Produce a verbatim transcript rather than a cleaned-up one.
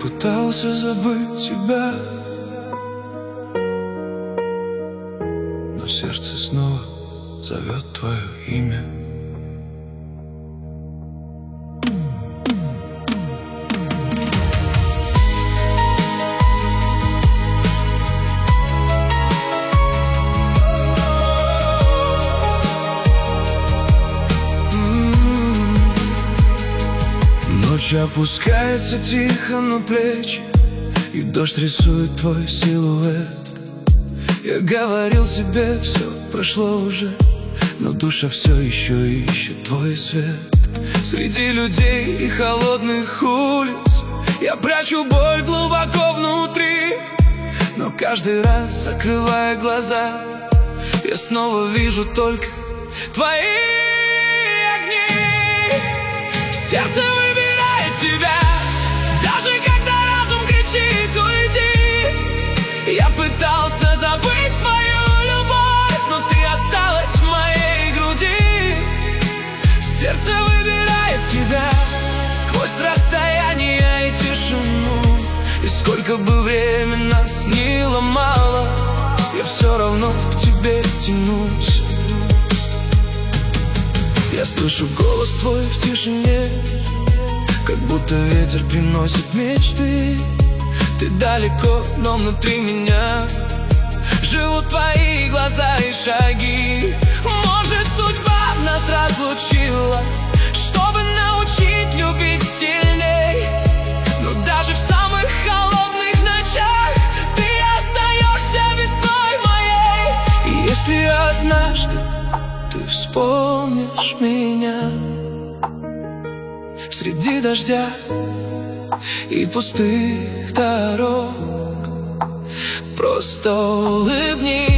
пытался забыть тебя, но сердце снова зовет твое имя. Ночь опускается тихо на плечи, и дождь рисует твой силуэт. Я говорил себе, все прошло уже, но душа все еще ищет твой свет. Среди людей и холодных улиц я прячу боль глубоко внутри, но каждый раз, закрывая глаза, я снова вижу только твои огни. Сердце выбирает тебя, даже когда разум кричит уйди. Я пытался забыть твою любовь, но ты осталась в моей груди. Сердце выбирает тебя сквозь расстояние и тишину, и сколько бы время нас ни ломало, я все равно к тебе тянусь. Я слышу голос твой в тишине, как будто ветер приносит мечты. Ты далеко, но внутри меня живут твои глаза и шаги. Может, судьба нас разлучила, чтобы научить любить сильней, но даже в самых холодных ночах ты остаешься весной моей. И если однажды ты вспомнишь меня среди дождя и пустых дорог, просто улыбнись.